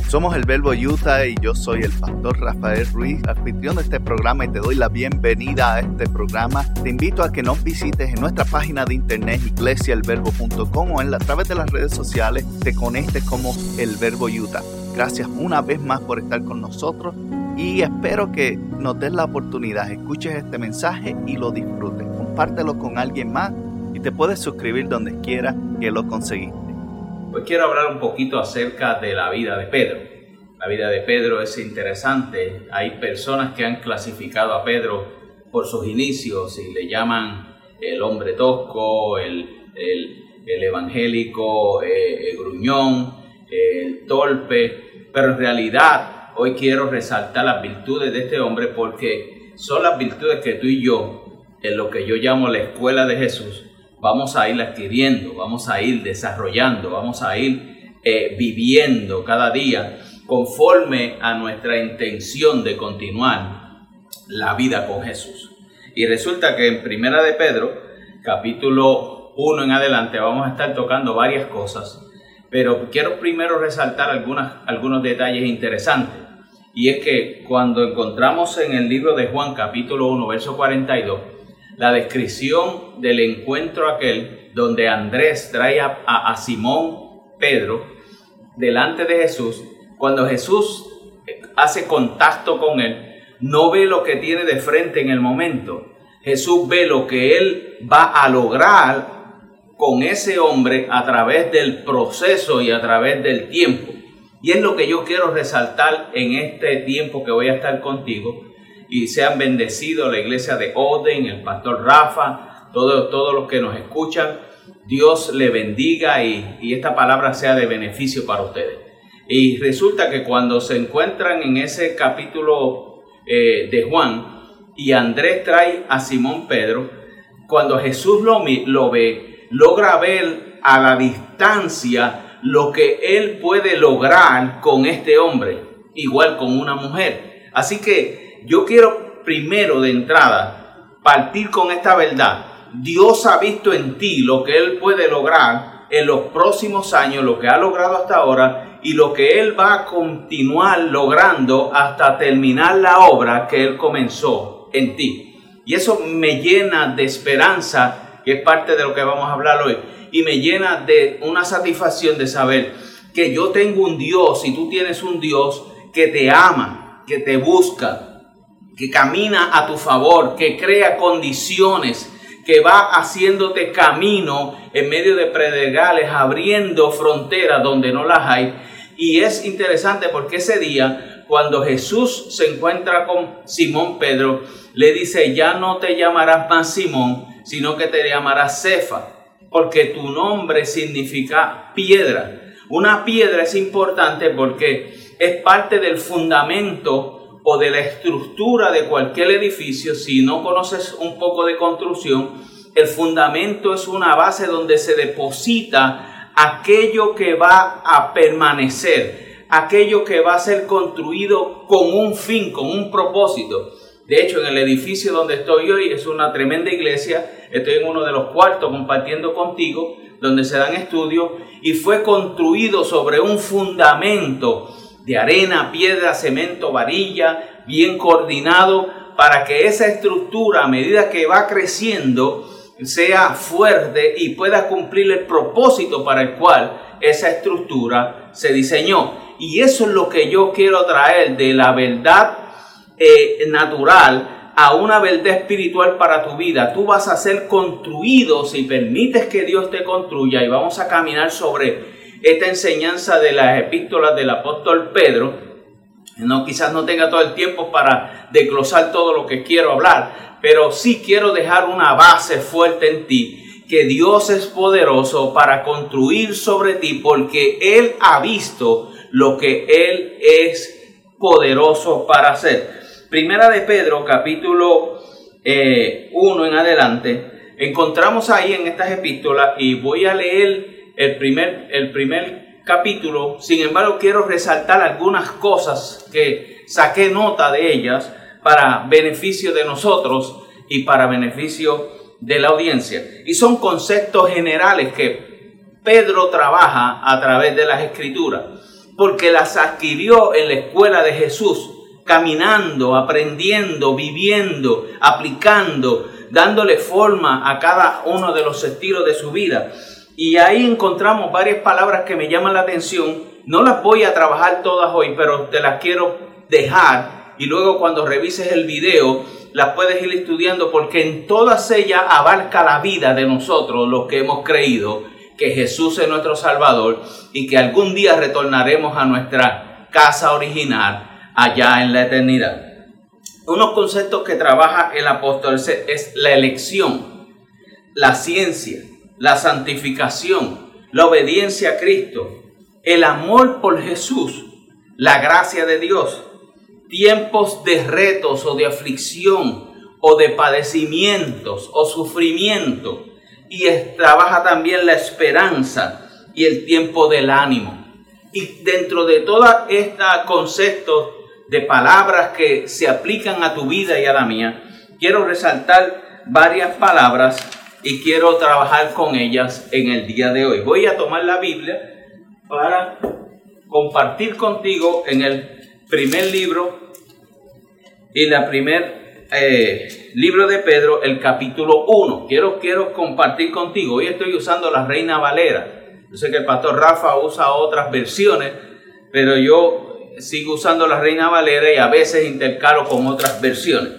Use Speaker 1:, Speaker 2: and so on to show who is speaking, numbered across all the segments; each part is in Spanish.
Speaker 1: Somos el Verbo Utah y yo soy el pastor Rafael Ruiz, anfitrión de este programa, y te doy la bienvenida a este programa. Te invito a que nos visites en nuestra página de internet iglesiaelverbo.com o a través de las redes sociales te conectes como el Verbo Utah. Gracias una vez más por estar con nosotros y espero que nos des la oportunidad, escuches este mensaje y lo disfrutes. Compártelo con alguien más y te puedes suscribir donde quiera que lo conseguiste.
Speaker 2: Hoy quiero hablar un poquito acerca de la vida de Pedro. La vida de Pedro es interesante. Hay personas que han clasificado a Pedro por sus inicios y le llaman el hombre tosco, el evangélico, el gruñón, el torpe. Pero en realidad hoy quiero resaltar las virtudes de este hombre porque son las virtudes que tú y yo, en lo que yo llamo la escuela de Jesús, vamos a ir adquiriendo, vamos a ir desarrollando, vamos a ir viviendo cada día conforme a nuestra intención de continuar la vida con Jesús. Y resulta que en Primera de Pedro, capítulo 1 en adelante, vamos a estar tocando varias cosas, pero quiero primero resaltar algunos detalles interesantes. Y es que cuando encontramos en el libro de Juan, capítulo 1, verso 42, la descripción del encuentro aquel donde Andrés trae a Simón Pedro delante de Jesús, cuando Jesús hace contacto con él, no ve lo que tiene de frente en el momento. Jesús ve lo que él va a lograr con ese hombre a través del proceso y a través del tiempo. Y es lo que yo quiero resaltar en este tiempo que voy a estar contigo. Y sean bendecidos la iglesia de Oden, el pastor Rafa, todos los que nos escuchan. Dios le bendiga y esta palabra sea de beneficio para ustedes. Y resulta que cuando se encuentran en ese capítulo de Juan y Andrés trae a Simón Pedro, cuando Jesús lo ve, logra ver a la distancia lo que él puede lograr con este hombre, igual con una mujer. Así que yo quiero primero de entrada partir con esta verdad. Dios ha visto en ti lo que Él puede lograr en los próximos años, lo que ha logrado hasta ahora y lo que Él va a continuar logrando hasta terminar la obra que Él comenzó en ti. Y eso me llena de esperanza, que es parte de lo que vamos a hablar hoy, y me llena de una satisfacción de saber que yo tengo un Dios y tú tienes un Dios que te ama, que te busca, que camina a tu favor, que crea condiciones, que va haciéndote camino en medio de predegales, abriendo fronteras donde no las hay. Y es interesante porque ese día, cuando Jesús se encuentra con Simón Pedro, le dice, ya no te llamarás más Simón, sino que te llamarás Cefa, porque tu nombre significa piedra. Una piedra es importante porque es parte del fundamento o de la estructura de cualquier edificio. Si no conoces un poco de construcción, el fundamento es una base donde se deposita aquello que va a permanecer, aquello que va a ser construido con un fin, con un propósito. De hecho, en el edificio donde estoy hoy es una tremenda iglesia. Estoy en uno de los cuartos compartiendo contigo, donde se dan estudios, y fue construido sobre un fundamento de arena, piedra, cemento, varilla, bien coordinado para que esa estructura, a medida que va creciendo, sea fuerte y pueda cumplir el propósito para el cual esa estructura se diseñó. Y eso es lo que yo quiero traer de la verdad natural a una verdad espiritual para tu vida. Tú vas a ser construido si permites que Dios te construya, y vamos a caminar sobre esta enseñanza de las epístolas del apóstol Pedro. Quizás no tenga todo el tiempo para desglosar todo lo que quiero hablar, pero sí quiero dejar una base fuerte en ti, que Dios es poderoso para construir sobre ti, porque Él ha visto lo que Él es poderoso para hacer. Primera de Pedro, capítulo 1 en adelante, encontramos ahí en estas epístolas, y voy a leer el primer capítulo. Sin embargo, quiero resaltar algunas cosas que saqué nota de ellas para beneficio de nosotros y para beneficio de la audiencia. Y son conceptos generales que Pedro trabaja a través de las Escrituras. porque las adquirió en la escuela de Jesús, caminando, aprendiendo, viviendo, aplicando, dándole forma a cada uno de los estilos de su vida. Y ahí encontramos varias palabras que me llaman la atención. No las voy a trabajar todas hoy, pero te las quiero dejar. Y luego cuando revises el video, las puedes ir estudiando, porque en todas ellas abarca la vida de nosotros, los que hemos creído que Jesús es nuestro Salvador y que algún día retornaremos a nuestra casa original allá en la eternidad. Unos conceptos que trabaja el apóstol es la elección, la ciencia, la santificación, la obediencia a Cristo, el amor por Jesús, la gracia de Dios, tiempos de retos o de aflicción o de padecimientos o sufrimiento, y trabaja también la esperanza y el tiempo del ánimo. Y dentro de todos estos conceptos de palabras que se aplican a tu vida y a la mía, quiero resaltar varias palabras y quiero trabajar con ellas en el día de hoy. Voy a tomar la Biblia para compartir contigo en el primer libro y la primer libro de Pedro, el capítulo 1. Quiero compartir contigo. Hoy estoy usando la Reina Valera. Yo sé que el pastor Rafa usa otras versiones, pero yo sigo usando la Reina Valera y a veces intercalo con otras versiones.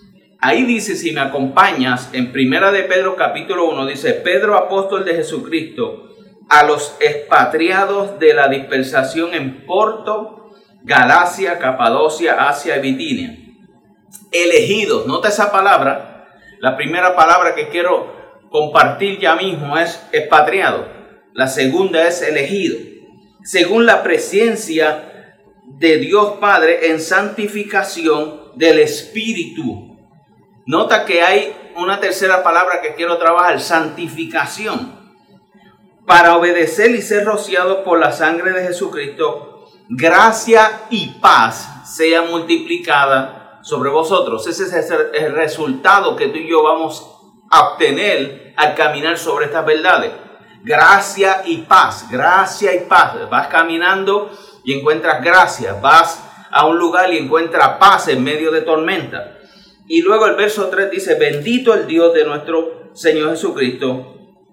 Speaker 2: Ahí dice, si me acompañas, en Primera de Pedro capítulo 1, dice: Pedro, apóstol de Jesucristo, a los expatriados de la dispersación en Ponto, Galacia, Capadocia, Asia y Bitinia. Elegidos, nota esa palabra. La primera palabra que quiero compartir ya mismo es expatriado. La segunda es elegido. Según la presencia de Dios Padre en santificación del Espíritu. Nota que hay una tercera palabra que quiero trabajar: santificación. Para obedecer y ser rociados por la sangre de Jesucristo, gracia y paz sea multiplicada sobre vosotros. Ese es el resultado que tú y yo vamos a obtener al caminar sobre estas verdades. Gracia y paz, gracia y paz. Vas caminando y encuentras gracia, vas a un lugar y encuentras paz en medio de tormenta. Y luego el verso 3 dice: bendito el Dios de nuestro Señor Jesucristo,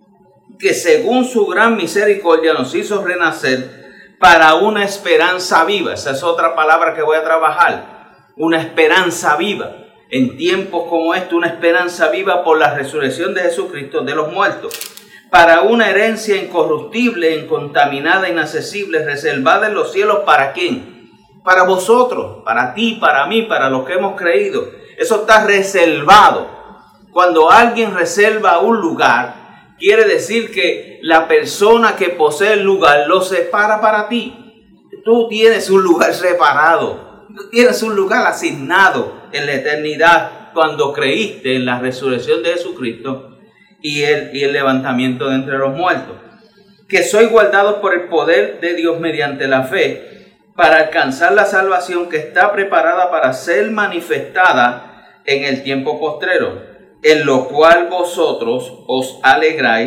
Speaker 2: que según su gran misericordia nos hizo renacer para una esperanza viva. Esa es otra palabra que voy a trabajar. Una esperanza viva. En tiempos como este, una esperanza viva por la resurrección de Jesucristo de los muertos. Para una herencia incorruptible, incontaminada, inaccesible, reservada en los cielos. ¿Para quién? Para vosotros, para ti, para mí, para los que hemos creído. Eso está reservado. Cuando alguien reserva un lugar, quiere decir que la persona que posee el lugar lo separa para ti. Tú tienes un lugar separado. Tú tienes un lugar asignado en la eternidad cuando creíste en la resurrección de Jesucristo y el levantamiento de entre los muertos. Que sois guardados por el poder de Dios mediante la fe para alcanzar la salvación que está preparada para ser manifestada en el tiempo postrero, en lo cual vosotros os alegráis,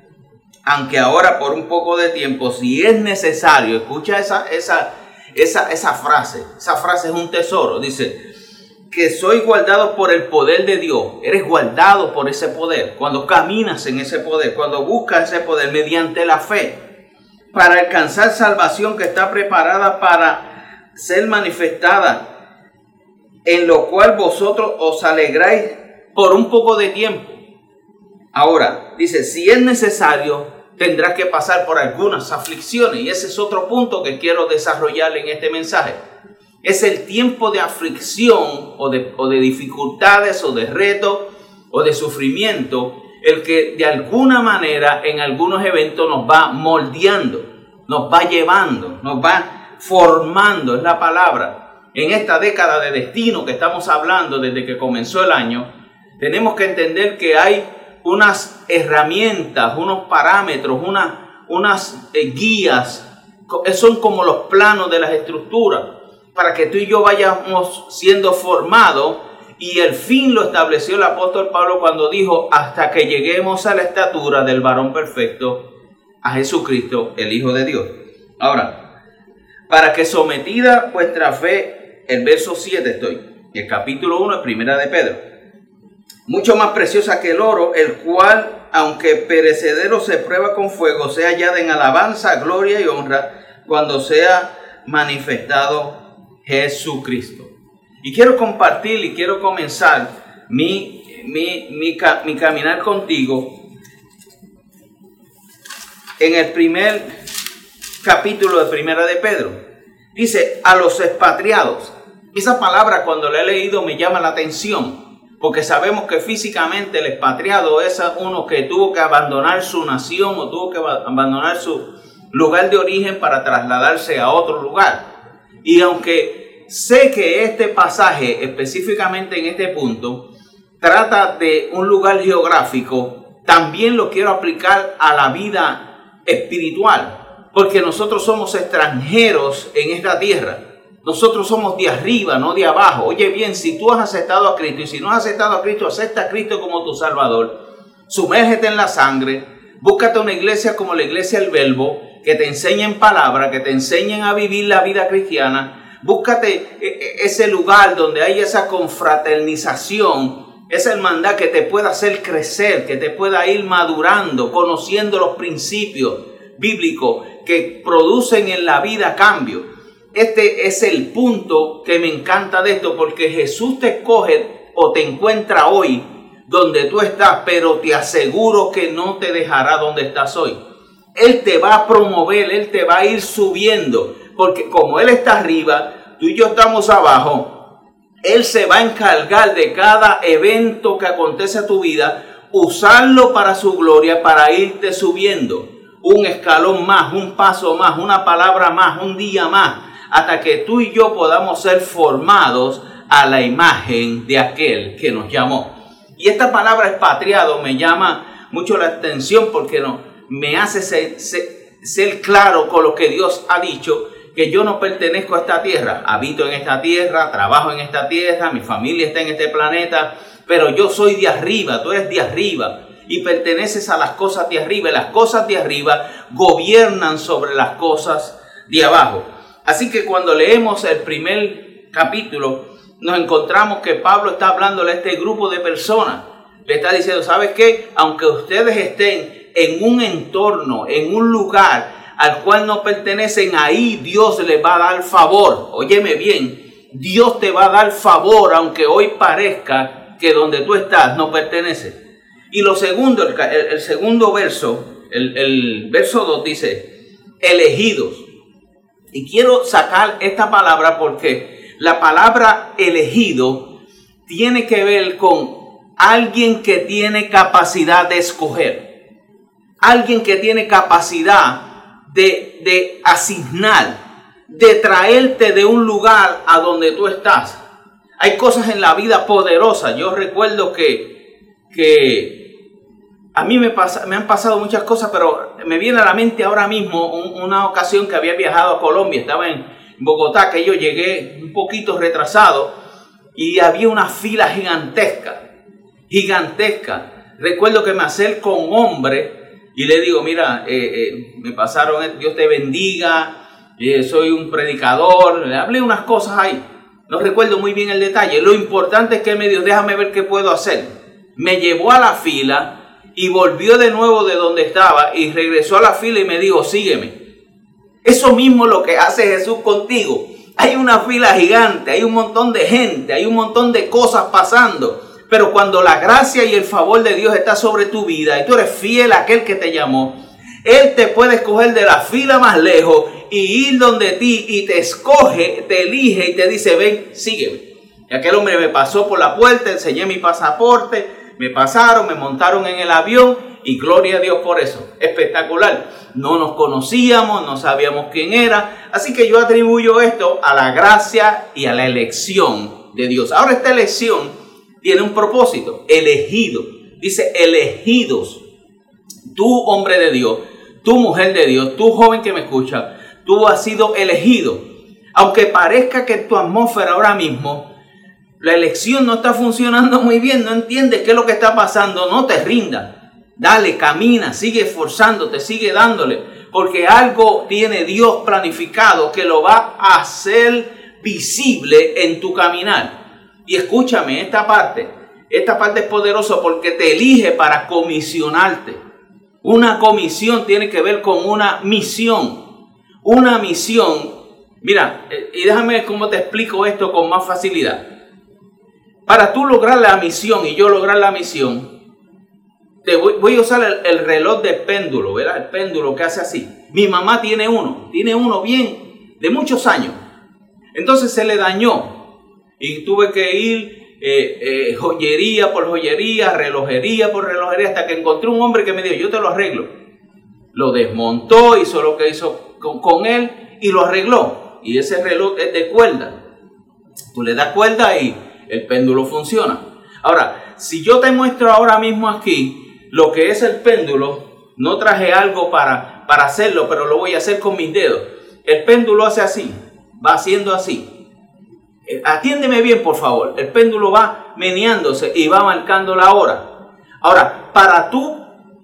Speaker 2: aunque ahora por un poco de tiempo, si es necesario. Escucha esa frase. Esa frase es un tesoro. Dice que sois guardados por el poder de Dios. Eres guardado por ese poder. Cuando caminas en ese poder, cuando buscas ese poder mediante la fe, para alcanzar salvación que está preparada para ser manifestada, en lo cual vosotros os alegráis por un poco de tiempo. Ahora, dice, si es necesario, tendrás que pasar por algunas aflicciones. Y ese es otro punto que quiero desarrollar en este mensaje. Es el tiempo de aflicción o de dificultades o de retos o de sufrimiento, el que de alguna manera en algunos eventos nos va moldeando, nos va llevando, nos va formando, es la palabra. En esta década de destino que estamos hablando desde que comenzó el año, tenemos que entender que hay unas herramientas, unos parámetros, unas guías, son como los planos de las estructuras, para que tú y yo vayamos siendo formados, y el fin lo estableció el apóstol Pablo cuando dijo: hasta que lleguemos a la estatura del varón perfecto, a Jesucristo, el Hijo de Dios. Ahora, para que sometida vuestra fe, el verso 7 estoy, el capítulo 1 de Primera de Pedro, mucho más preciosa que el oro, el cual, aunque perecedero se prueba con fuego, sea hallada en alabanza, gloria y honra, cuando sea manifestado Jesucristo. Y quiero compartir y quiero comenzar mi caminar contigo en el primer capítulo de Primera de Pedro. Dice, a los expatriados. Esa palabra cuando la he leído me llama la atención, porque sabemos que físicamente el expatriado es uno que tuvo que abandonar su nación o tuvo que abandonar su lugar de origen para trasladarse a otro lugar. Y aunque sé que este pasaje, específicamente en este punto, trata de un lugar geográfico, también lo quiero aplicar a la vida espiritual, porque nosotros somos extranjeros en esta tierra. Nosotros somos de arriba, no de abajo. Oye bien, si tú has aceptado a Cristo, y si no has aceptado a Cristo, acepta a Cristo como tu Salvador. Sumérgete en la sangre. Búscate una iglesia como la iglesia del Verbo, que te enseñen palabra, que te enseñen a vivir la vida cristiana. Búscate ese lugar donde hay esa confraternización, esa hermandad que te pueda hacer crecer, que te pueda ir madurando, conociendo los principios bíblicos que producen en la vida cambio. Este es el punto que me encanta de esto, porque Jesús te escoge o te encuentra hoy donde tú estás, pero te aseguro que no te dejará donde estás hoy. Él te va a promover, Él te va a ir subiendo, porque como Él está arriba, tú y yo estamos abajo. Él se va a encargar de cada evento que acontece a tu vida, usarlo para su gloria, para irte subiendo. Un escalón más, un paso más, una palabra más, un día más, hasta que tú y yo podamos ser formados a la imagen de aquel que nos llamó. Y esta palabra expatriado me llama mucho la atención porque me hace ser claro con lo que Dios ha dicho, que yo no pertenezco a esta tierra. Habito en esta tierra, trabajo en esta tierra, mi familia está en este planeta, pero yo soy de arriba, tú eres de arriba y perteneces a las cosas de arriba. Y las cosas de arriba gobiernan sobre las cosas de abajo. Así que cuando leemos el primer capítulo, nos encontramos que Pablo está hablándole a este grupo de personas. Le está diciendo, ¿sabes qué? Aunque ustedes estén en un entorno, en un lugar al cual no pertenecen, ahí Dios les va a dar favor. Óyeme bien, Dios te va a dar favor, aunque hoy parezca que donde tú estás no perteneces. Y lo segundo, el segundo verso, el verso 2 dice, elegidos. Y quiero sacar esta palabra porque la palabra elegido tiene que ver con alguien que tiene capacidad de escoger. Alguien que tiene capacidad de asignar, de traerte de un lugar a donde tú estás. Hay cosas en la vida poderosas. Yo recuerdo que a mí me han pasado muchas cosas, pero me viene a la mente ahora mismo una ocasión que había viajado a Colombia. Estaba en Bogotá, que yo llegué un poquito retrasado y había una fila gigantesca. Recuerdo que me acerco a un hombre y le digo, mira, me pasaron, Dios te bendiga, soy un predicador. Le hablé unas cosas ahí. No recuerdo muy bien el detalle. Lo importante es que él me dijo, déjame ver qué puedo hacer. Me llevó a la fila y volvió de nuevo de donde estaba y regresó a la fila y me dijo, sígueme. Eso mismo es lo que hace Jesús contigo. Hay una fila gigante, hay un montón de gente, hay un montón de cosas pasando. Pero cuando la gracia y el favor de Dios está sobre tu vida y tú eres fiel a aquel que te llamó, Él te puede escoger de la fila más lejos y ir donde ti y te escoge, te elige y te dice, ven, sígueme. Y aquel hombre me pasó por la puerta, enseñé mi pasaporte, me pasaron, me montaron en el avión y gloria a Dios por eso. Espectacular. No nos conocíamos, no sabíamos quién era. Así que yo atribuyo esto a la gracia y a la elección de Dios. Ahora esta elección tiene un propósito. Elegido. Dice elegidos. Tú, hombre de Dios, tú, mujer de Dios, tú, joven que me escucha, tú has sido elegido. Aunque parezca que en tu atmósfera ahora mismo la elección no está funcionando muy bien, no entiendes qué es lo que está pasando, no te rindas. Dale, camina, sigue esforzándote, sigue dándole, porque algo tiene Dios planificado que lo va a hacer visible en tu caminar. Y escúchame, esta parte es poderosa porque te elige para comisionarte. Una comisión tiene que ver con una misión. Una misión, mira, y déjame ver cómo te explico esto con más facilidad. Para tú lograr la misión y yo lograr la misión, voy a usar el reloj de péndulo, ¿verdad? El péndulo que hace así. Mi mamá tiene uno bien de muchos años. Entonces se le dañó y tuve que ir joyería por joyería, relojería por relojería, hasta que encontré un hombre que me dijo, yo te lo arreglo. Lo desmontó, hizo lo que hizo con él y lo arregló. Y ese reloj es de cuerda. Tú le das cuerda y el péndulo funciona. Ahora, si yo te muestro ahora mismo aquí lo que es el péndulo, no traje algo para hacerlo, pero lo voy a hacer con mis dedos. El péndulo hace así, va haciendo así. Atiéndeme bien, por favor. El péndulo va meneándose y va marcando la hora. Ahora, para tú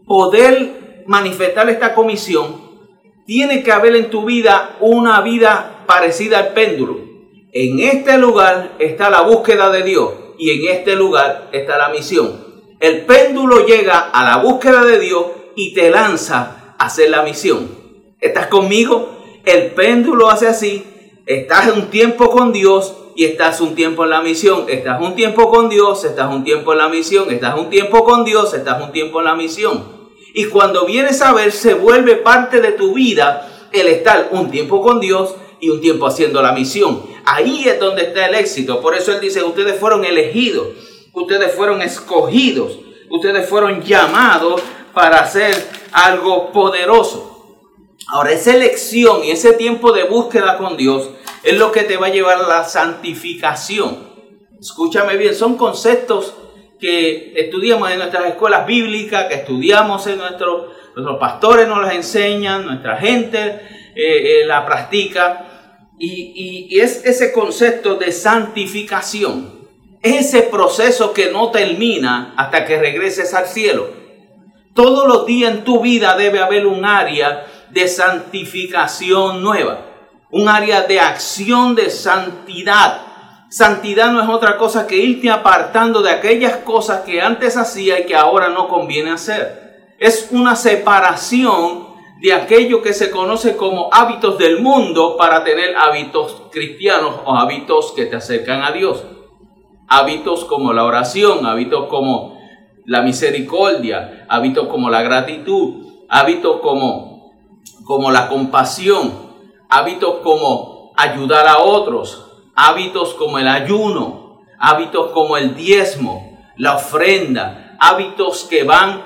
Speaker 2: poder manifestar esta comisión, tiene que haber en tu vida una vida parecida al péndulo. En este lugar está la búsqueda de Dios y en este lugar está la misión. El péndulo llega a la búsqueda de Dios y te lanza a hacer la misión. ¿Estás conmigo? El péndulo hace así. Estás un tiempo con Dios y estás un tiempo en la misión. Estás un tiempo con Dios, estás un tiempo en la misión. Estás un tiempo con Dios, estás un tiempo en la misión. Y cuando vienes a ver, se vuelve parte de tu vida el estar un tiempo con Dios y un tiempo haciendo la misión. Ahí es donde está el éxito. Por eso Él dice, ustedes fueron elegidos. Ustedes fueron escogidos, ustedes fueron llamados para hacer algo poderoso. Ahora, esa elección y ese tiempo de búsqueda con Dios es lo que te va a llevar a la santificación. Escúchame bien, son conceptos que estudiamos en nuestras escuelas bíblicas, que estudiamos en nuestros pastores nos las enseñan, nuestra gente la practica, y es ese concepto de santificación. Ese proceso que no termina hasta que regreses al cielo. Todos los días en tu vida debe haber un área de santificación nueva. Un área de acción de santidad. Santidad no es otra cosa que irte apartando de aquellas cosas que antes hacía y que ahora no conviene hacer. Es una separación de aquello que se conoce como hábitos del mundo para tener hábitos cristianos o hábitos que te acercan a Dios. Hábitos como la oración, hábitos como la misericordia, hábitos como la gratitud, hábitos como la compasión, hábitos como ayudar a otros, hábitos como el ayuno, hábitos como el diezmo, la ofrenda, hábitos que van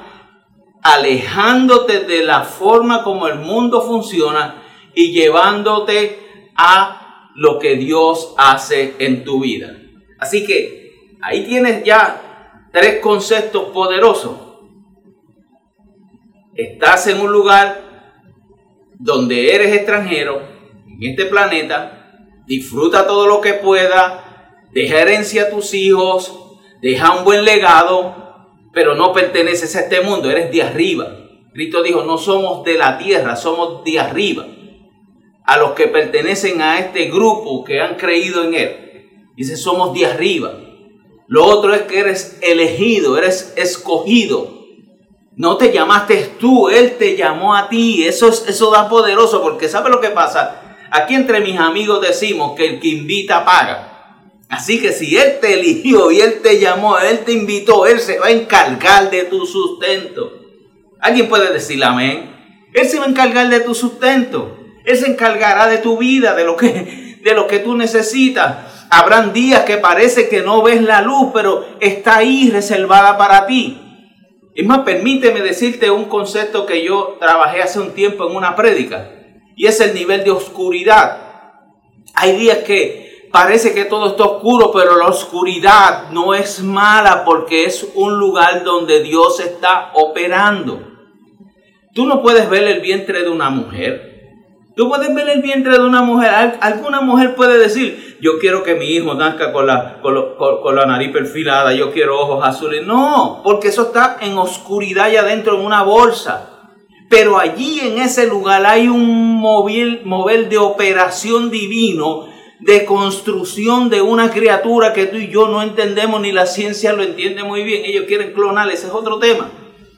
Speaker 2: alejándote de la forma como el mundo funciona y llevándote a lo que Dios hace en tu vida. Así que ahí tienes ya 3 conceptos poderosos. Estás en un lugar donde eres extranjero en este planeta, disfruta todo lo que pueda, deja herencia a tus hijos, deja un buen legado, pero no perteneces a este mundo, eres de arriba. Cristo dijo, no somos de la tierra, somos de arriba. A los que pertenecen a este grupo que han creído en Él. Dice, somos de arriba. Lo otro es que eres elegido, eres escogido. No te llamaste tú, Él te llamó a ti. Eso da poderoso, porque ¿sabe lo que pasa? Aquí entre mis amigos decimos que el que invita paga. Así que si Él te eligió y Él te llamó, Él te invitó, Él se va a encargar de tu sustento. ¿Alguien puede decir amén? Él se va a encargar de tu sustento. Él se encargará de tu vida, de lo que tú necesitas. Habrán días que parece que no ves la luz, pero está ahí reservada para ti. Es más, permíteme decirte un concepto que yo trabajé hace un tiempo en una prédica, y es el nivel de oscuridad. Hay días que parece que todo está oscuro, pero la oscuridad no es mala porque es un lugar donde Dios está operando. Tú no puedes ver el vientre de una mujer. Tú puedes ver el vientre de una mujer. Alguna mujer puede decir, yo quiero que mi hijo nazca con la nariz perfilada, yo quiero ojos azules. No, porque eso está en oscuridad y adentro en una bolsa. Pero allí en ese lugar hay un mover de operación divino, de construcción de una criatura que tú y yo no entendemos, ni la ciencia lo entiende muy bien. Ellos quieren clonar, ese es otro tema.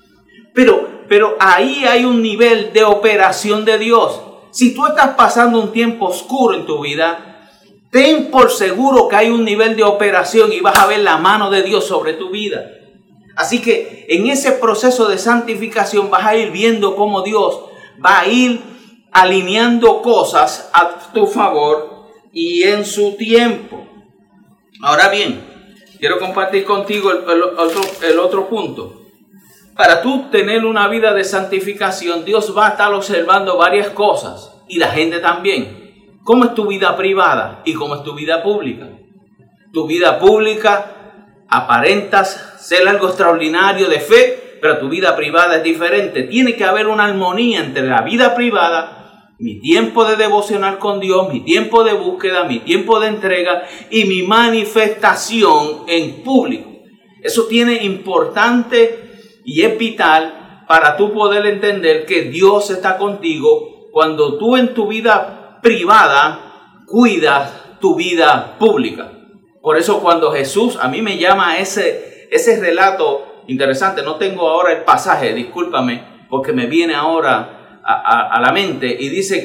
Speaker 2: Pero ahí hay un nivel de operación de Dios. Si tú estás pasando un tiempo oscuro en tu vida, ten por seguro que hay un nivel de operación y vas a ver la mano de Dios sobre tu vida. Así que en ese proceso de santificación vas a ir viendo cómo Dios va a ir alineando cosas a tu favor y en su tiempo. Ahora bien, quiero compartir contigo el otro punto. Para tú tener una vida de santificación, Dios va a estar observando varias cosas y la gente también. ¿Cómo es tu vida privada y cómo es tu vida pública? Tu vida pública aparentas ser algo extraordinario de fe, pero tu vida privada es diferente. Tiene que haber una armonía entre la vida privada, mi tiempo de devocional con Dios, mi tiempo de búsqueda, mi tiempo de entrega y mi manifestación en público. Eso tiene importante y es vital para tú poder entender que Dios está contigo cuando tú en tu vida privada cuidas tu vida pública. Por eso cuando Jesús, a mí me llama ese relato interesante, no tengo ahora el pasaje, discúlpame, porque me viene ahora a la mente, y dice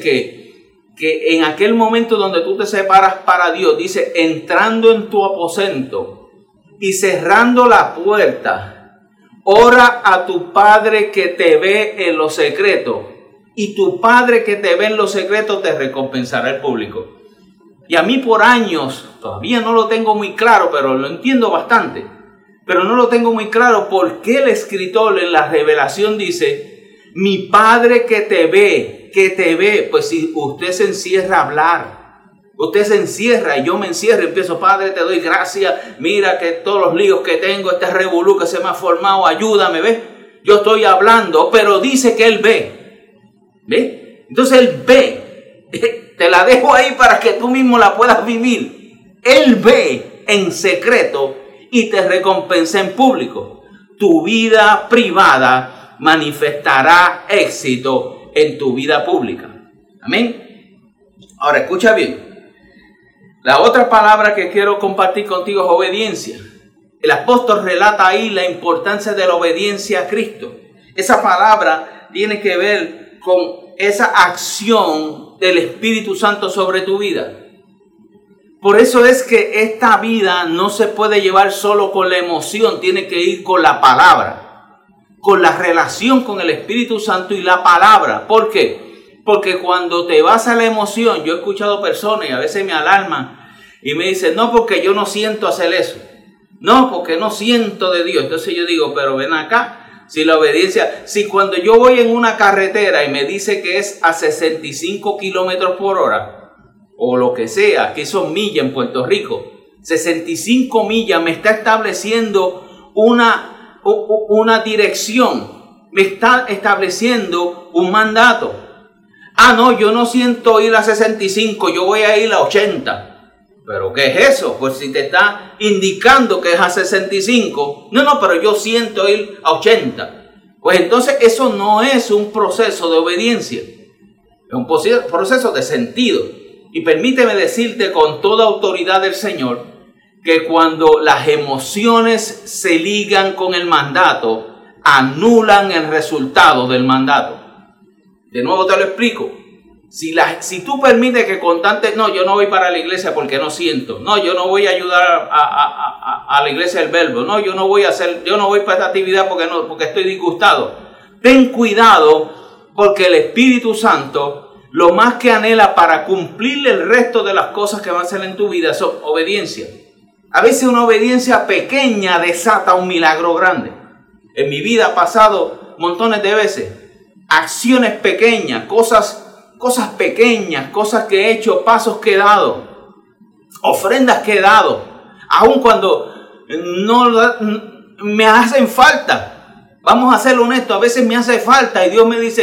Speaker 2: que en aquel momento donde tú te separas para Dios, dice, entrando en tu aposento y cerrando la puerta, ora a tu Padre que te ve en lo secreto, y tu Padre que te ve en lo secreto te recompensará el público. Y a mí por años, todavía no lo tengo muy claro, pero lo entiendo bastante, pero no lo tengo muy claro por qué el escritor en la revelación dice, mi Padre que te ve, pues si usted se encierra a hablar, usted se encierra y yo me encierro y empiezo, Padre, te doy gracias, mira que todos los líos que tengo, este revolú que se me ha formado, ayúdame, ¿ves? Yo estoy hablando, pero dice que Él ve, ¿ves? Entonces Él ve, te la dejo ahí para que tú mismo la puedas vivir. Él ve en secreto y te recompensa en público. Tu vida privada manifestará éxito en tu vida pública. Amén. Ahora escucha bien. La otra palabra que quiero compartir contigo es obediencia. El apóstol relata ahí la importancia de la obediencia a Cristo. Esa palabra tiene que ver con esa acción del Espíritu Santo sobre tu vida. Por eso es que esta vida no se puede llevar solo con la emoción, tiene que ir con la palabra, con la relación con el Espíritu Santo y la palabra. ¿Por qué? Porque cuando te vas a la emoción, yo he escuchado personas y a veces me alarman y me dicen, no, porque yo no siento hacer eso. No, porque no siento de Dios. Entonces yo digo, pero ven acá, si la obediencia, si cuando yo voy en una carretera y me dice que es a 65 kilómetros por hora, o lo que sea, que son millas en Puerto Rico, 65 millas me está estableciendo una dirección, me está estableciendo un mandato. Ah, no, yo no siento ir a 65, yo voy a ir a 80. ¿Pero qué es eso? Pues si te está indicando que es a 65, no, pero yo siento ir a 80. Pues entonces eso no es un proceso de obediencia, es un proceso de sentido. Y permíteme decirte con toda autoridad del Señor que cuando las emociones se ligan con el mandato, anulan el resultado del mandato. De nuevo te lo explico. Si tú permites que constante, no, yo no voy para la iglesia porque no siento, no, yo no voy a ayudar a la iglesia del Verbo, no, yo no voy para esta actividad porque estoy disgustado. Ten cuidado, porque el Espíritu Santo lo más que anhela para cumplir el resto de las cosas que van a hacer en tu vida son obediencia. A veces una obediencia pequeña desata un milagro grande. En mi vida ha pasado montones de veces. Acciones pequeñas, cosas pequeñas, cosas que he hecho, pasos que he dado, ofrendas que he dado, aun cuando no me hacen falta. Vamos a ser honestos, a veces me hace falta y Dios me dice,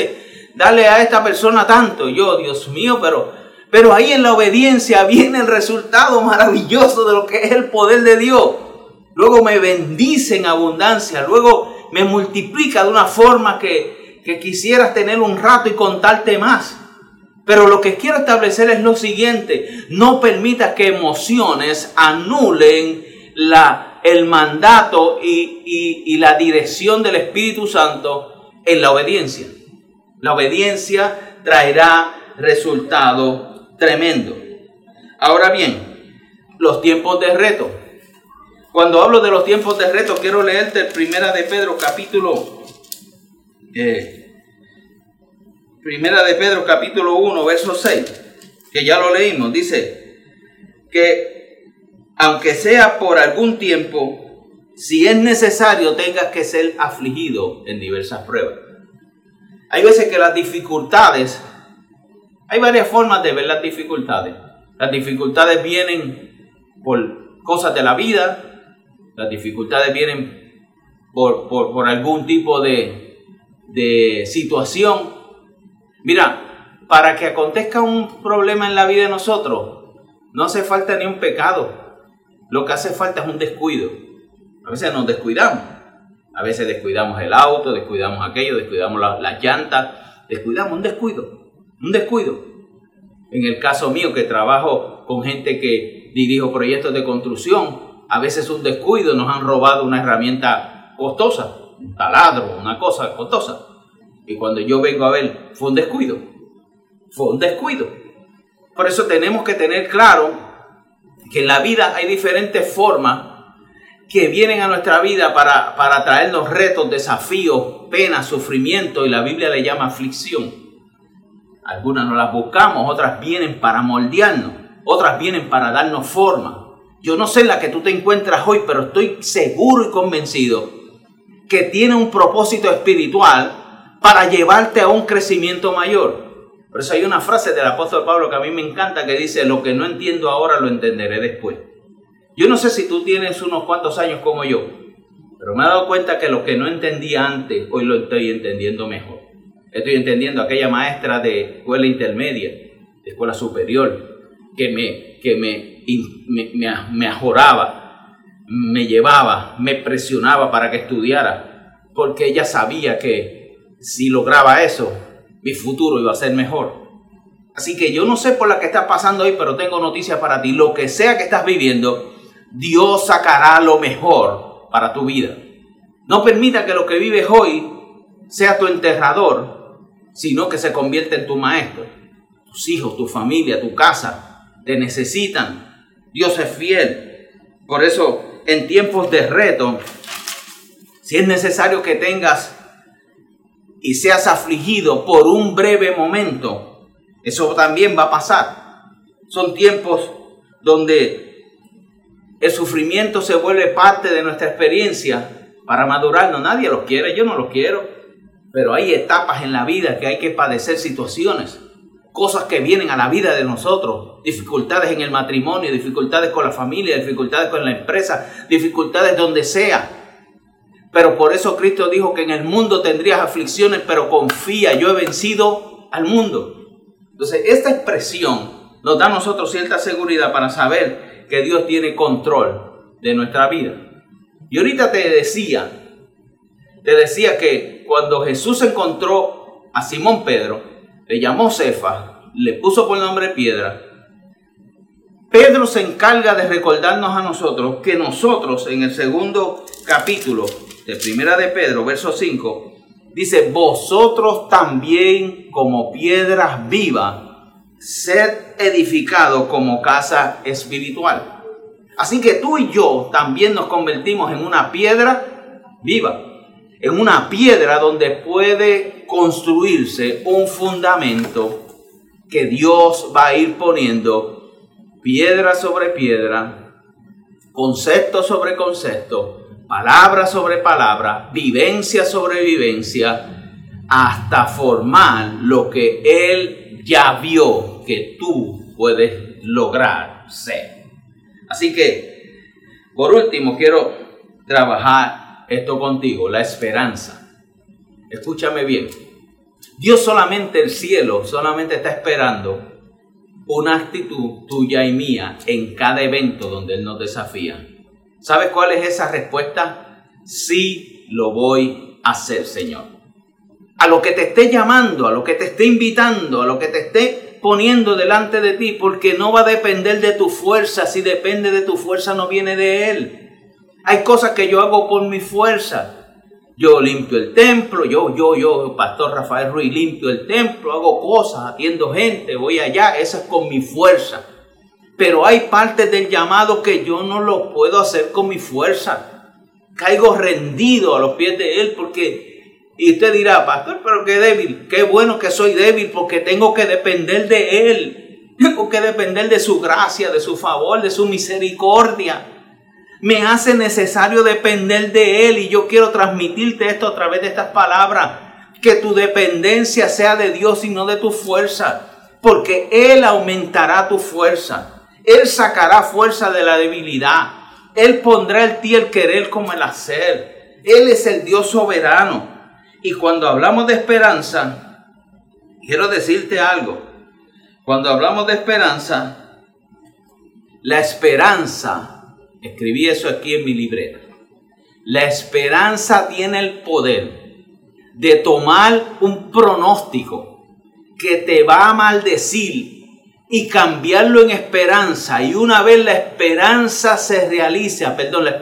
Speaker 2: dale a esta persona tanto. Yo, Dios mío, pero ahí en la obediencia viene el resultado maravilloso de lo que es el poder de Dios. Luego me bendice en abundancia, luego me multiplica de una forma que quisieras tener un rato y contarte más. Pero lo que quiero establecer es lo siguiente: no permitas que emociones anulen el mandato y la dirección del Espíritu Santo en la obediencia. La obediencia traerá resultado tremendo. Ahora bien, los tiempos de reto. Cuando hablo de los tiempos de reto, quiero leerte Primera de Pedro capítulo 1, verso 6, que ya lo leímos. Dice que aunque sea por algún tiempo, si es necesario, tengas que ser afligido en diversas pruebas. Hay veces que las dificultades, hay varias formas de ver las dificultades. Las dificultades vienen por cosas de la vida. Las dificultades vienen por algún tipo de situación. Mira, para que acontezca un problema en la vida de nosotros, no hace falta ni un pecado. Lo que hace falta es un descuido. A veces nos descuidamos. A veces descuidamos el auto, descuidamos aquello, descuidamos las llantas. Descuidamos, un descuido. En el caso mío, que trabajo con gente que dirijo proyectos de construcción, a veces un descuido, nos han robado una herramienta costosa, un taladro, una cosa costosa. Y cuando yo vengo a ver, fue un descuido. Por eso tenemos que tener claro que en la vida hay diferentes formas que vienen a nuestra vida para traernos retos, desafíos, penas, sufrimiento, y la Biblia le llama aflicción. Algunas no las buscamos, otras vienen para moldearnos, otras vienen para darnos forma. Yo no sé en la que tú te encuentras hoy, pero estoy seguro y convencido que tiene un propósito espiritual para llevarte a un crecimiento mayor. Por eso hay una frase del apóstol Pablo que a mí me encanta, que dice: lo que no entiendo ahora lo entenderé después. Yo no sé si tú tienes unos cuantos años como yo, pero me he dado cuenta que lo que no entendía antes, hoy lo estoy entendiendo mejor. Estoy entendiendo aquella maestra de escuela intermedia, de escuela superior, que me ajoraba, me llevaba, me presionaba para que estudiara, porque ella sabía que si lograba eso, mi futuro iba a ser mejor. Así que yo no sé por la que estás pasando hoy, pero tengo noticias para ti. Lo que sea que estás viviendo, Dios sacará lo mejor para tu vida. No permita que lo que vives hoy sea tu enterrador, sino que se convierta en tu maestro. Tus hijos, tu familia, tu casa te necesitan. Dios es fiel. Por eso, en tiempos de reto, si es necesario que tengas y seas afligido por un breve momento, eso también va a pasar. Son tiempos donde el sufrimiento se vuelve parte de nuestra experiencia para madurarnos. Nadie los quiere, yo no los quiero. Pero hay etapas en la vida que hay que padecer situaciones, cosas que vienen a la vida de nosotros, dificultades en el matrimonio, dificultades con la familia, dificultades con la empresa, dificultades donde sea. Pero por eso Cristo dijo que en el mundo tendrías aflicciones, pero confía, yo he vencido al mundo. Entonces, esta expresión nos da a nosotros cierta seguridad para saber que Dios tiene control de nuestra vida. Y ahorita te decía que cuando Jesús encontró a Simón Pedro, le llamó Cefas, le puso por nombre Piedra. Pedro se encarga de recordarnos a nosotros que nosotros, en el segundo capítulo de Primera de Pedro, verso 5, dice: vosotros también, como piedras vivas, sed edificados como casa espiritual. Así que tú y yo también nos convertimos en una piedra viva, en una piedra donde puede construirse un fundamento que Dios va a ir poniendo piedra sobre piedra, concepto sobre concepto, palabra sobre palabra, vivencia sobre vivencia, hasta formar lo que Él ya vio que tú puedes lograr ser. Así que, por último, quiero trabajar esto contigo, la esperanza. Escúchame bien. Dios solamente, el cielo, solamente está esperando una actitud tuya y mía en cada evento donde Él nos desafía. ¿Sabes cuál es esa respuesta? Sí, lo voy a hacer, Señor. A lo que te esté llamando, a lo que te esté invitando, a lo que te esté poniendo delante de ti, porque no va a depender de tu fuerza. Si depende de tu fuerza, no viene de Él. Hay cosas que yo hago por mi fuerza. Yo limpio el templo, yo, Pastor Rafael Ruiz, limpio el templo, hago cosas, atiendo gente, voy allá, eso es con mi fuerza. Pero hay partes del llamado que yo no lo puedo hacer con mi fuerza. Caigo rendido a los pies de Él y usted dirá, pastor, pero qué débil, qué bueno que soy débil porque tengo que depender de Él. Tengo que depender de su gracia, de su favor, de su misericordia. Me hace necesario depender de Él y yo quiero transmitirte esto a través de estas palabras. Que tu dependencia sea de Dios y no de tu fuerza. Porque Él aumentará tu fuerza. Él sacará fuerza de la debilidad. Él pondrá en ti el querer como el hacer. Él es el Dios soberano. Y cuando hablamos de esperanza, quiero decirte algo. Cuando hablamos de esperanza, la esperanza... Escribí eso aquí en mi libreta. La esperanza tiene el poder de tomar un pronóstico que te va a maldecir y cambiarlo en esperanza. Y una vez la esperanza se realiza,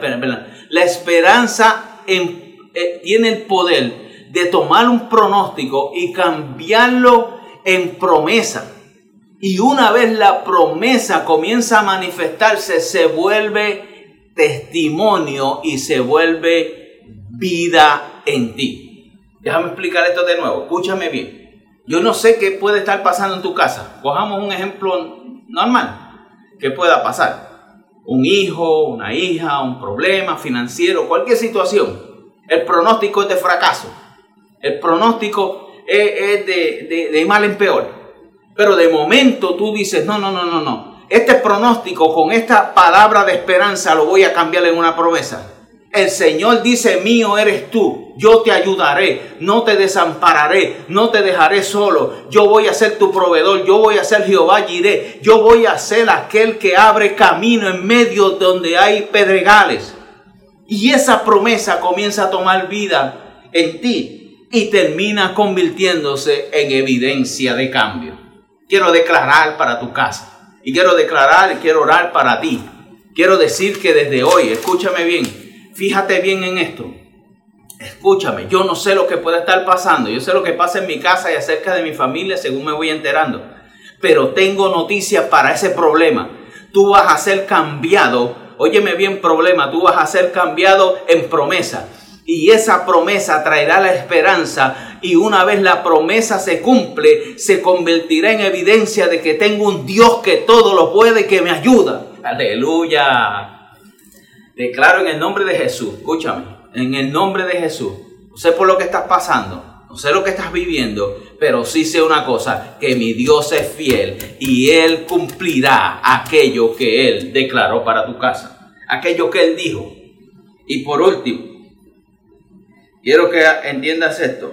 Speaker 2: la esperanza tiene el poder de tomar un pronóstico y cambiarlo en promesa. Y una vez la promesa comienza a manifestarse, se vuelve testimonio y se vuelve vida en ti. Déjame explicar esto de nuevo. Escúchame bien. Yo no sé qué puede estar pasando en tu casa. Cojamos un ejemplo normal. ¿Qué pueda pasar? Un hijo, una hija, un problema financiero, cualquier situación. El pronóstico es de fracaso. El pronóstico es de mal en peor. Pero de momento tú dices, no. Este pronóstico con esta palabra de esperanza lo voy a cambiar en una promesa. El Señor dice, mío eres tú, yo te ayudaré, no te desampararé, no te dejaré solo. Yo voy a ser tu proveedor, yo voy a ser Jehová Jireh, yo voy a ser aquel que abre camino en medio donde hay pedregales. Y esa promesa comienza a tomar vida en ti y termina convirtiéndose en evidencia de cambio. Quiero declarar para tu casa. Y quiero orar para ti. Quiero decir que desde hoy, escúchame bien, fíjate bien en esto. Escúchame, yo no sé lo que puede estar pasando. Yo sé lo que pasa en mi casa y acerca de mi familia según me voy enterando. Pero tengo noticias para ese problema. Tú vas a ser cambiado. Óyeme bien, problema. Tú vas a ser cambiado en promesa. Y esa promesa traerá la esperanza. Y una vez la promesa se cumple, se convertirá en evidencia de que tengo un Dios que todo lo puede y que me ayuda. Aleluya. Declaro en el nombre de Jesús. Escúchame. En el nombre de Jesús. No sé por lo que estás pasando. No sé lo que estás viviendo. Pero sí sé una cosa. Que mi Dios es fiel. Y Él cumplirá aquello que Él declaró para tu casa. Aquello que Él dijo. Y por último. Quiero que entiendas esto.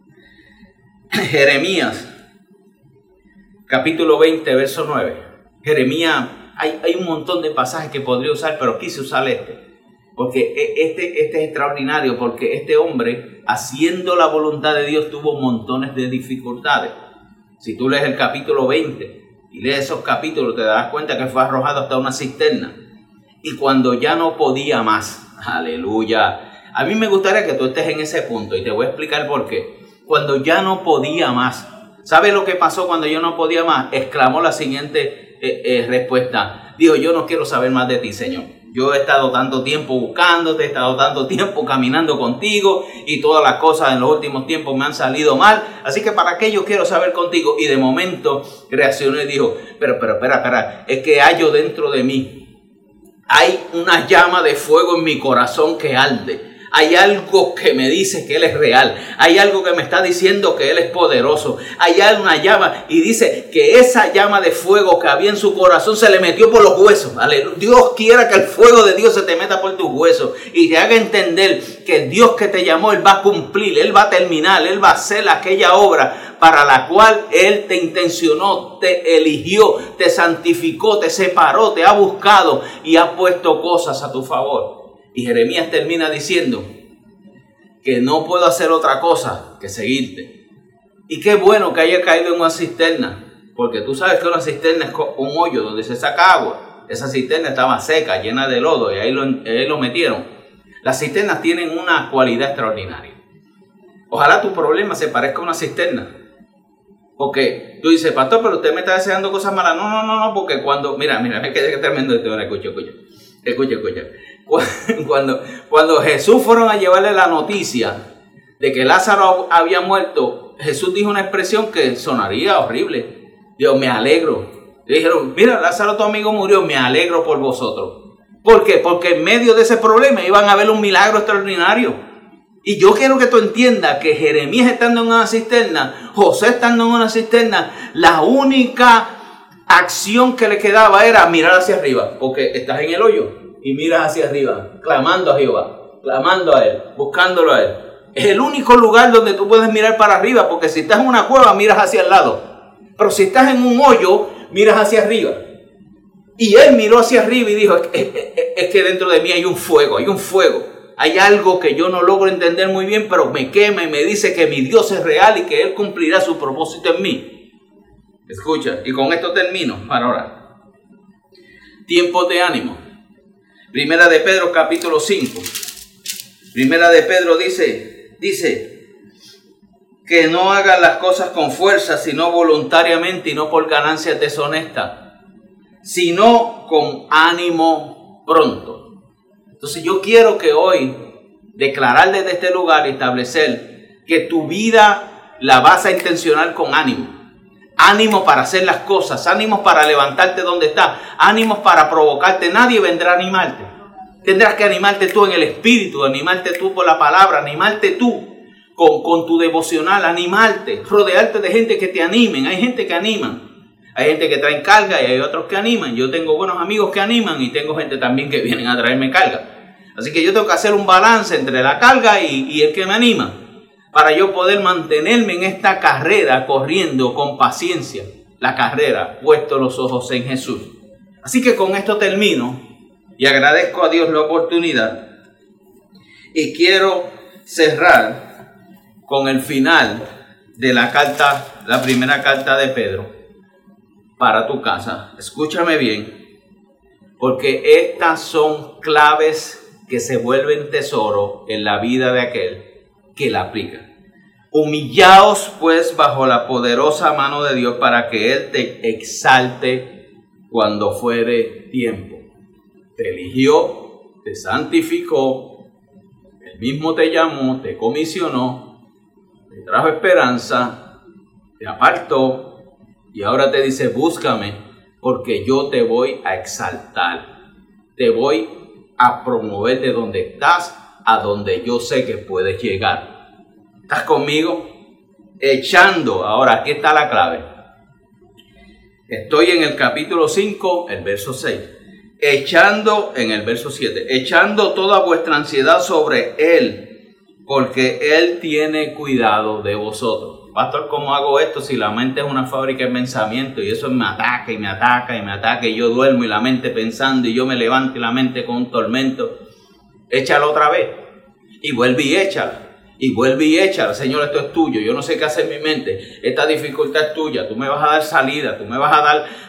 Speaker 2: Jeremías, capítulo 20, verso 9. Jeremías, hay un montón de pasajes que podría usar, pero quise usar porque este es extraordinario, porque este hombre, haciendo la voluntad de Dios, tuvo montones de dificultades. Si tú lees el capítulo 20 y lees esos capítulos, te darás cuenta que fue arrojado hasta una cisterna. Y cuando ya no podía más, aleluya. A mí me gustaría que tú estés en ese punto y te voy a explicar por qué. Cuando ya no podía más. ¿Sabes lo que pasó cuando yo no podía más? Exclamó la siguiente respuesta. Dijo, yo no quiero saber más de ti, Señor. Yo he estado tanto tiempo buscándote, he estado tanto tiempo caminando contigo y todas las cosas en los últimos tiempos me han salido mal. Así que ¿para qué yo quiero saber contigo? Y de momento reaccionó y dijo, pero, espera, es que hallo dentro de mí. Hay una llama de fuego en mi corazón que arde. Hay algo que me dice que Él es real. Hay algo que me está diciendo que Él es poderoso. Hay una llama y dice que esa llama de fuego que había en su corazón se le metió por los huesos. Aleluya. Dios quiera que el fuego de Dios se te meta por tus huesos y te haga entender que el Dios que te llamó, Él va a cumplir, Él va a terminar, Él va a hacer aquella obra para la cual Él te intencionó, te eligió, te santificó, te separó, te ha buscado y ha puesto cosas a tu favor. Y Jeremías termina diciendo que no puedo hacer otra cosa que seguirte. Y qué bueno que haya caído en una cisterna, porque tú sabes que una cisterna es un hoyo donde se saca agua. Esa cisterna estaba seca, llena de lodo, y ahí lo metieron. Las cisternas tienen una cualidad extraordinaria. Ojalá tu problema se parezca a una cisterna. Porque tú dices, pastor, pero usted me está deseando cosas malas. No, porque cuando... Mira, qué tremendo esto. Escucha. Cuando Jesús fueron a llevarle la noticia de que Lázaro había muerto, Jesús dijo una expresión que sonaría horrible. Dios, me alegro. Le dijeron, mira, Lázaro tu amigo murió, me alegro por vosotros. ¿Por qué? Porque en medio de ese problema iban a ver un milagro extraordinario. Y yo quiero que tú entiendas que Jeremías estando en una cisterna, José estando en una cisterna, la única acción que le quedaba era mirar hacia arriba, porque estás en el hoyo y miras hacia arriba, clamando a Jehová, clamando a Él, buscándolo a Él. Es el único lugar donde tú puedes mirar para arriba, porque si estás en una cueva, miras hacia el lado. Pero si estás en un hoyo, miras hacia arriba. Y él miró hacia arriba y dijo, es que dentro de mí hay un fuego. Hay algo que yo no logro entender muy bien, pero me quema y me dice que mi Dios es real y que Él cumplirá su propósito en mí. Escucha, y con esto termino para ahora. Tiempos de ánimo. Primera de Pedro capítulo 5. Primera de Pedro dice que no hagan las cosas con fuerza, sino voluntariamente y no por ganancias deshonestas, sino con ánimo pronto. Entonces yo quiero que hoy declarar desde este lugar y establecer que tu vida la vas a intencionar con ánimo. Ánimo para hacer las cosas, ánimos para levantarte donde estás, ánimos para provocarte. Nadie vendrá a animarte. Tendrás que animarte tú en el espíritu, animarte tú por la palabra, animarte tú con tu devocional, animarte, rodearte de gente que te animen. Hay gente que anima. Hay gente que trae carga y hay otros que animan. Yo tengo buenos amigos que animan y tengo gente también que vienen a traerme carga. Así que yo tengo que hacer un balance entre la carga y el que me anima, para yo poder mantenerme en esta carrera corriendo con paciencia. La carrera, puesto los ojos en Jesús. Así que con esto termino y agradezco a Dios la oportunidad. Y quiero cerrar con el final de la carta, la primera carta de Pedro para tu casa. Escúchame bien, porque estas son claves que se vuelven tesoro en la vida de aquel que la aplica. Humillaos pues bajo la poderosa mano de Dios para que Él te exalte cuando fuere tiempo. Te eligió, te santificó, Él mismo te llamó, te comisionó, te trajo esperanza, te apartó y ahora te dice, búscame porque yo te voy a exaltar. Te voy a promover de donde estás a donde yo sé que puedes llegar. ¿Estás conmigo? Echando. Ahora, aquí está la clave. Estoy en el capítulo 5, el verso 6. Echando, en el verso 7. Echando toda vuestra ansiedad sobre Él, porque Él tiene cuidado de vosotros. Pastor, ¿cómo hago esto si la mente es una fábrica de pensamiento y eso me ataca y me ataca y me ataca y yo duermo y la mente pensando y yo me levanto y la mente con un tormento? Échala otra vez y vuelve y échala. Y vuelve y échala. Señor, esto es tuyo. Yo no sé qué hacer en mi mente. Esta dificultad es tuya. Tú me vas a dar salida. Tú me vas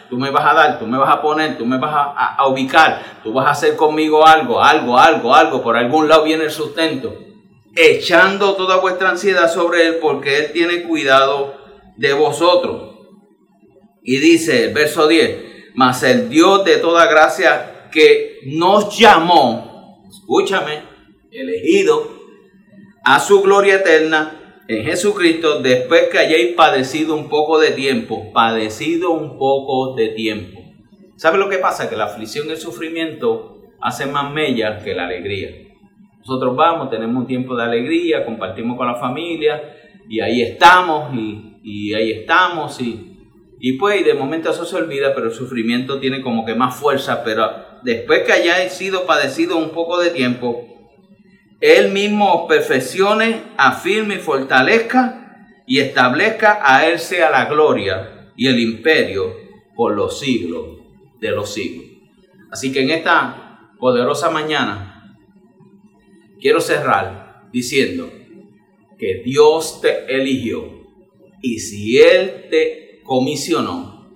Speaker 2: a poner. Tú me vas a ubicar. Tú vas a hacer conmigo algo. Por algún lado viene el sustento. Echando toda vuestra ansiedad sobre Él, porque Él tiene cuidado de vosotros. Y dice el verso 10. Mas el Dios de toda gracia que nos llamó, escúchame, elegido, a su gloria eterna en Jesucristo, después que hayáis padecido un poco de tiempo. ¿Sabe lo que pasa? Que la aflicción y el sufrimiento hacen más mella que la alegría. Nosotros vamos, tenemos un tiempo de alegría, compartimos con la familia y ahí estamos y ahí estamos y pues de momento eso se olvida, pero el sufrimiento tiene como que más fuerza, pero después que haya sido padecido un poco de tiempo, Él mismo perfeccione, afirme y fortalezca y establezca, a Él sea la gloria y el imperio por los siglos de los siglos. Así que en esta poderosa mañana quiero cerrar diciendo que Dios te eligió y si Él te comisionó,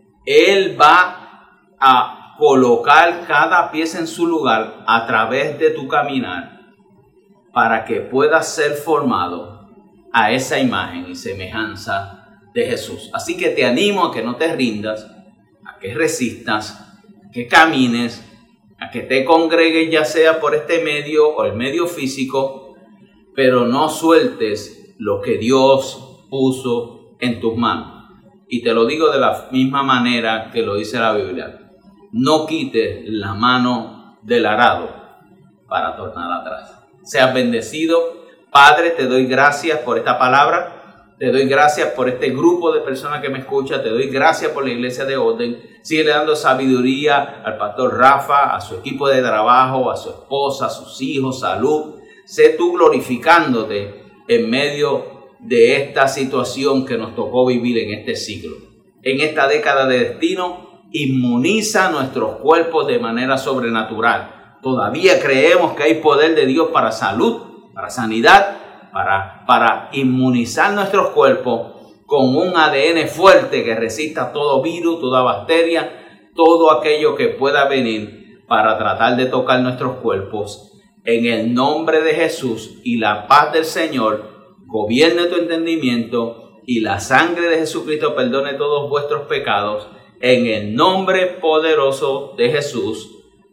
Speaker 2: Él va a colocar cada pieza en su lugar a través de tu caminar para que puedas ser formado a esa imagen y semejanza de Jesús. Así que te animo a que no te rindas, a que resistas, a que camines, a que te congregues ya sea por este medio o el medio físico, pero no sueltes lo que Dios puso en tus manos. Y te lo digo de la misma manera que lo dice la Biblia. No quites la mano del arado para tornar atrás. Seas bendecido. Padre, te doy gracias por esta palabra. Te doy gracias por este grupo de personas que me escuchan. Te doy gracias por la iglesia de Orden. Sigue dando sabiduría al pastor Rafa, a su equipo de trabajo, a su esposa, a sus hijos, salud. Sé tú glorificándote en medio de esta situación que nos tocó vivir en este siglo. En esta década de destino, inmuniza nuestros cuerpos de manera sobrenatural. Todavía creemos que hay poder de Dios para salud, para sanidad, para inmunizar nuestros cuerpos con un ADN fuerte que resista todo virus, toda bacteria, todo aquello que pueda venir para tratar de tocar nuestros cuerpos. En el nombre de Jesús y la paz del Señor gobierne tu entendimiento y la sangre de Jesucristo perdone todos vuestros pecados. En el nombre poderoso de Jesús.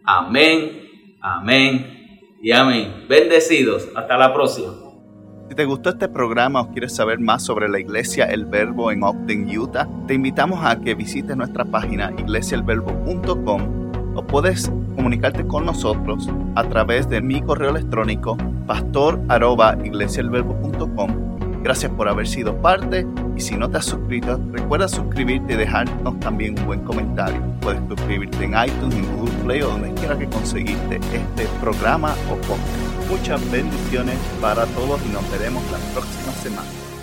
Speaker 2: Amén, amén y amén. Bendecidos. Hasta la próxima.
Speaker 1: Si te gustó este programa o quieres saber más sobre la Iglesia El Verbo en Ogden, Utah, te invitamos a que visites nuestra página iglesiaelverbo.com o puedes comunicarte con nosotros a través de mi correo electrónico pastor@iglesiaelverbo.com. Gracias por haber sido parte y si no te has suscrito, recuerda suscribirte y dejarnos también un buen comentario. Puedes suscribirte en iTunes, en Google Play o donde quiera que conseguiste este programa o podcast. Muchas bendiciones para todos y nos veremos la próxima semana.